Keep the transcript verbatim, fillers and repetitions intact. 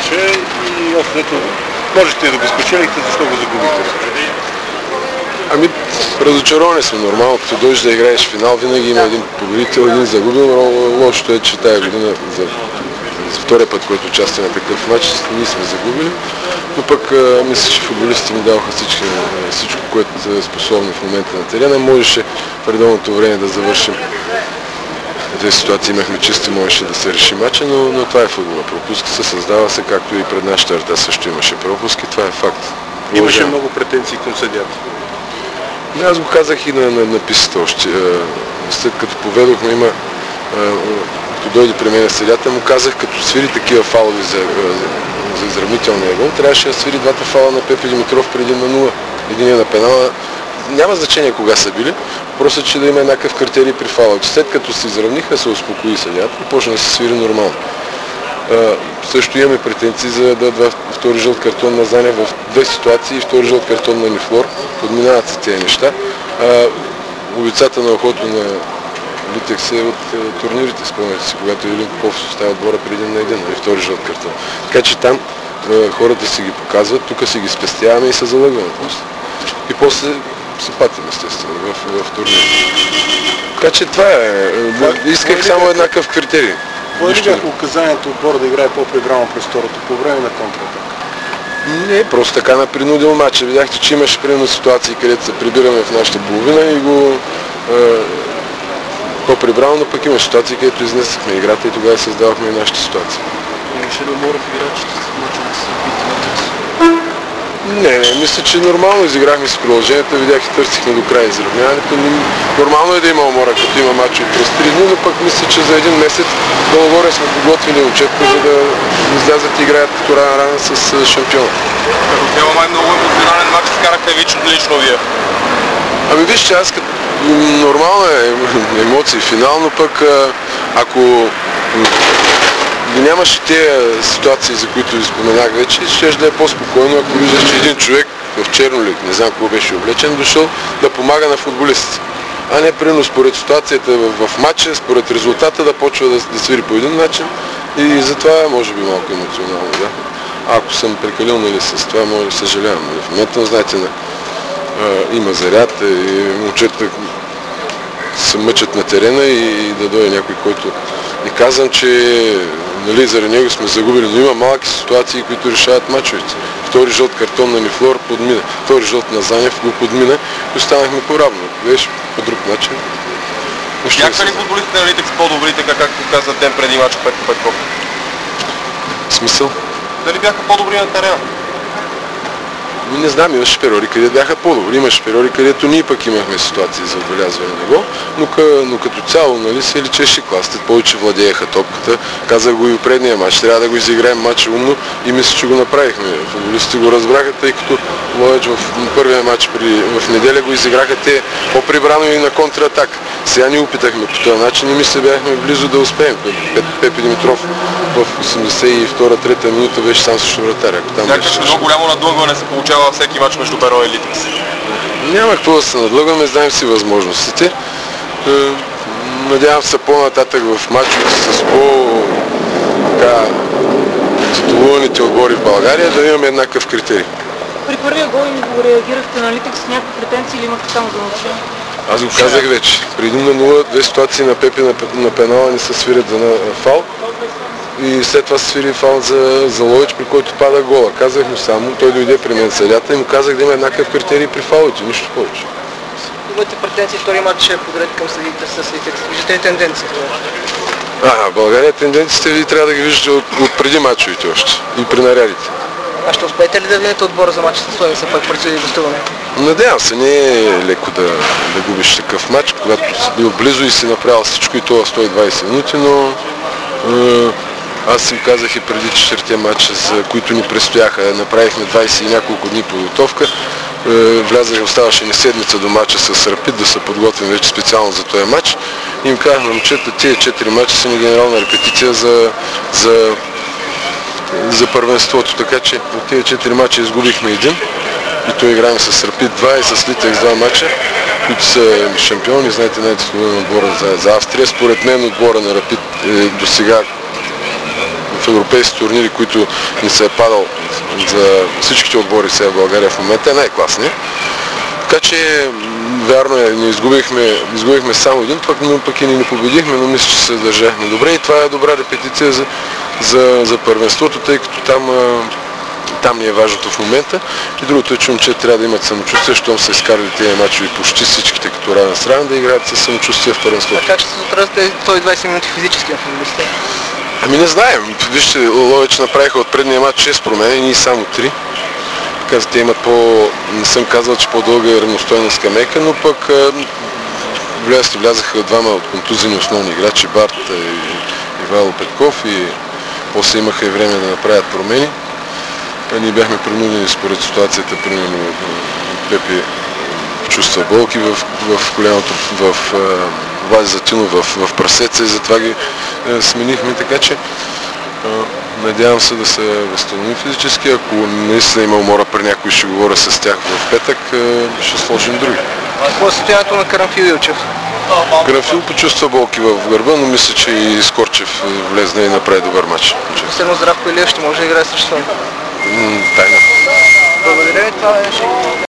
матча и общо можете да го спечелихте, защо го загубихте? Ами, разочаровани сме нормално, като дойдеш да играеш финал, винаги има един победител, един загубил, но лошото е, че тая година за, за втория път, който участваме на такъв матч, ние сме загубили, но пък а, мисля, че футболистите ми даваха всички, всичко, което е способно в момента на терена. Можеше в редовното време да завършим. В тези ситуации имахме чисти, можеше да се реши матча, но, но това е футбола. Пропуски се, създава се, както и пред нашата врата също имаше пропуски, това е факт. Имаше много претенции към съдията. Аз го казах и на, на, на пистата още. След като поведохме, има, като дойде при мен съдията, му казах, като свири такива фаули за, за изравнителния гол, трябваше да свири двата фаула на Пепе Димитров преди на нула. Един е на пенала. Няма значение кога са били, просто че да има еднакъв критерий при фаулите. След като се изравниха, се успокои съдията и почна да се свири нормално. Uh, също имаме претенции за да два втори жълт картон на Занев в две ситуации и втори жълт картон на Нифлор. Подминават се тези неща. Uh, Обицата на охото на Литекс е от uh, турнирите, спомняте си, когато Илин Попов оставя отбора при един на един, и втори жълт картон. Така че там uh, хората си ги показват, тук си ги спестяваме и се залъгваме после. И после се патим естествено в, в турнирите. Така че това е. Исках само еднакъв критерий. Кое ли бяха указанието отбора да играе по-прибрано през второто по време на контратака? Не, просто така на принудил матча. Видяхте, че имаше примерно ситуации, където се прибираме в нашата половина и го е, по-прибрано, но пък има ситуации, където изнесахме играта и тогава създавахме и нашите ситуации. Имаше ли умора в играчите с мача да се опитват? Не, не, мисля, че нормално изиграхме с продълженията, видях и търсихме до края изравняването. Нормално е да има умора, като има матчи през три дни, но пък мисля, че за един месец долу-горе сме подготвили отчетка, за да излязат и играят като рана-рана с шампиона. Като цяло май много емоционален матч вкарахте лично, лично вие. Ами вижте, аз като нормално е емоции финал, но пък ако и нямаше тези ситуации, за които ви споменах вече, ще да е по-спокойно, ако виждаш, че един човек в чернолик, не знам какво беше облечен, дошъл да помага на футболистите. А не примерно според ситуацията в, в матча, според резултата да почва да, да свири по един начин и затова може би малко емоционално, да. А ако съм прекалил нали, с това, може да съжалявам. Нали. В момента, знаете, на, а, има заряд и момчета се мъчат на терена и, и да дойде някой, който не казвам, че нали, заради него сме загубили, но има малки ситуации, които решават мачовете. Втори жълт картон на Нифлор подмина, втори жълт на Занев го подмина и останахме по-равно. Беше по друг начин. Бяха ли футболистите на Литекс по-добри, така както каза ден преди мача Петко Петков? В смисъл? Дали бяха по-добри на терена? Не знам, имаше периоди, където бяха по-добри, имаше периоди, където ние пък имахме ситуации за отбелязване на гол, но, къ, но като цяло нали, се личеше класите, повече владееха топката. Казах го и в предния матч, трябва да го изиграем матча умно и мисля, че го направихме. Футболистите го разбраха, тъй като Ловеч в първия матч при, в неделя го изиграха те по-прибрано и на контратак. Сега ни опитахме по този начин и мисля, бяхме близо да успеем. Пепе Димитров в осемдесет и втора трета минута беше сам срещу вратаря. Сякаш много голямо надлъгване се получава във всеки мач между Беро и Литекс. Няма какво да се надлъгваме, знаем си възможностите. Надявам се по-нататък в мачовете с по-титулуваните отбори в България да имаме еднакъв критерий. При първия гол им го реагирахте на Литекс с някакви претенции или имахте само за нарушение? Аз го казах вече. При един на нула, две ситуации на Пепи на, на пенала не се свирят за на фал. И след това се свири фал за, за Ловеч, при който пада гола. Казах му само, той дойде при мен съдята и му казах да има еднакъв критерий при фаулите, нищо повече. Имате претенции втори матч е подред към съдите с Литекс. Виждате ли тенденции? А, в България тенденциите ви трябва да ги виждате от, от преди мачовете още и при нарядите. А ще успеете ли да видите отбора за матча с Ловеч, пак предстои гостуване? Надявам се, не е леко да, да губиш такъв матч, когато си бил близо и си направил всичко и това сто и двайсет минути, но е, аз си казах и преди четирите матча, за които ни предстояха. Направихме двайсет и няколко дни подготовка. Е, влязах, оставаше ни седмица до матча с Рапид, да се подготвим вече специално за този матч. И им казах на момчета, тези четири матча са ни генерална репетиция за, за, за първенството. Така че от тези четири матча изгубихме един. И той играем с Рапид два и с Литекс два матча, които са шампиони. Знаете, най-титулен отбора за, за Австрия. Според мен отбора на Рапид е до сега в европейски турнири, които ни се е падал за всичките отбори сега в България в момента, е най-класният. Така че, вярно е, не изгубихме, изгубихме само един пък, но пък и не ни победихме, но мисля, че се държахме добре и това е добра репетиция за, за, за първенството, тъй като там, там ни е важното в момента. И другото е, че момчета трябва да имат самочувствие, щом са изкарали тези мачове почти всичките като равен с равен, да играят със самочувствие в първенството. А как ще се отразят тези сто и двайсет минути физически на футболистите? Ами не знаем. Вижте, Ловеч направиха от предния матч шест промени, ние само три. Каза, те имат по... Не съм казал, че по-дълга и равностойна скамейка, но пък влязите влязаха двама от контузени основни играчи, Барт и Ивайло Петков, и после имаха и време да направят промени. А ние бяхме принудени според ситуацията, примерно Пепи чувства болки в, в коляното, в Влади Затинов в, в прасеца и затова ги е, сменихме, така че надявам се да се възстанови физически. Ако наистина има умора при някой, ще говоря с тях в петък, ще сложим други. Какво е състоянието на Карамфил Илчев? Карамфил почувства болки в гърба, но мисля, че и Скорчев влезна и направи добър матч. Последно Здравко Илиев ще може да играе срещу това? Тайна. Благодаря ви, това беше.